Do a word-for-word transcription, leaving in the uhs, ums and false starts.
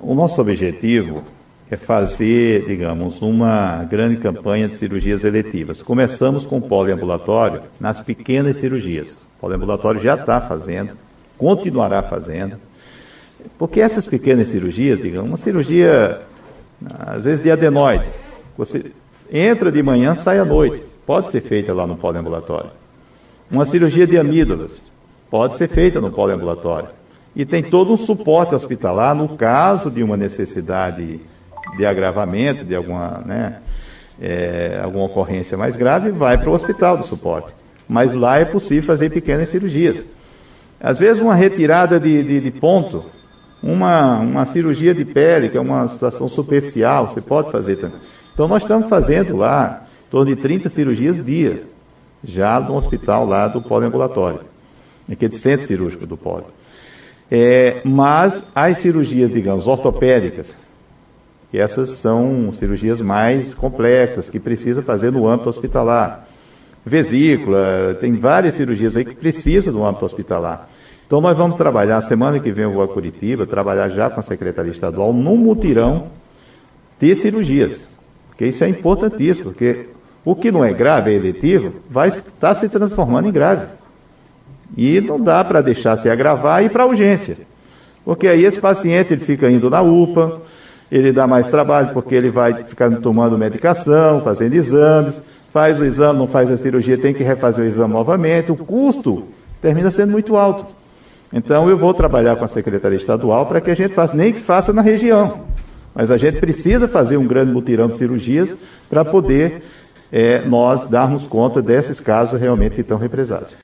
o nosso objetivo é fazer, digamos, uma grande campanha de cirurgias eletivas. Começamos com o poliambulatório nas pequenas cirurgias. O poliambulatório já está fazendo, continuará fazendo, porque essas pequenas cirurgias, digamos, uma cirurgia, às vezes de adenoide, você entra de manhã, sai à noite, pode ser feita lá no poliambulatório. Uma cirurgia de amígdalas pode ser feita no poliambulatório. E tem todo um suporte hospitalar no caso de uma necessidade de agravamento, de alguma, né, é, alguma ocorrência mais grave, vai para o hospital do suporte. Mas lá é possível fazer pequenas cirurgias. Às vezes uma retirada de, de, de ponto, uma, uma cirurgia de pele, que é uma situação superficial, você pode fazer também. Então nós estamos fazendo lá em torno de trinta cirurgias dia, já no hospital lá do poliambulatório, aquele centro cirúrgico do poli. É, mas as cirurgias, digamos, ortopédicas, que essas são cirurgias mais complexas, que precisa fazer no âmbito hospitalar. Vesícula, tem várias cirurgias aí que precisam do âmbito hospitalar. Então nós vamos trabalhar, semana que vem eu vou a Curitiba, trabalhar já com a Secretaria Estadual num mutirão de cirurgias. Porque isso é importantíssimo, porque o que não é grave, é eletivo, vai estar se transformando em grave. E não dá para deixar se agravar e ir para a urgência. Porque aí esse paciente ele fica indo na U P A, ele dá mais trabalho porque ele vai ficar tomando medicação, fazendo exames, faz o exame, não faz a cirurgia, tem que refazer o exame novamente, o custo termina sendo muito alto. Então eu vou trabalhar com a Secretaria Estadual para que a gente faça, nem que faça na região, mas a gente precisa fazer um grande mutirão de cirurgias para poder é, nós darmos conta desses casos realmente que estão represados.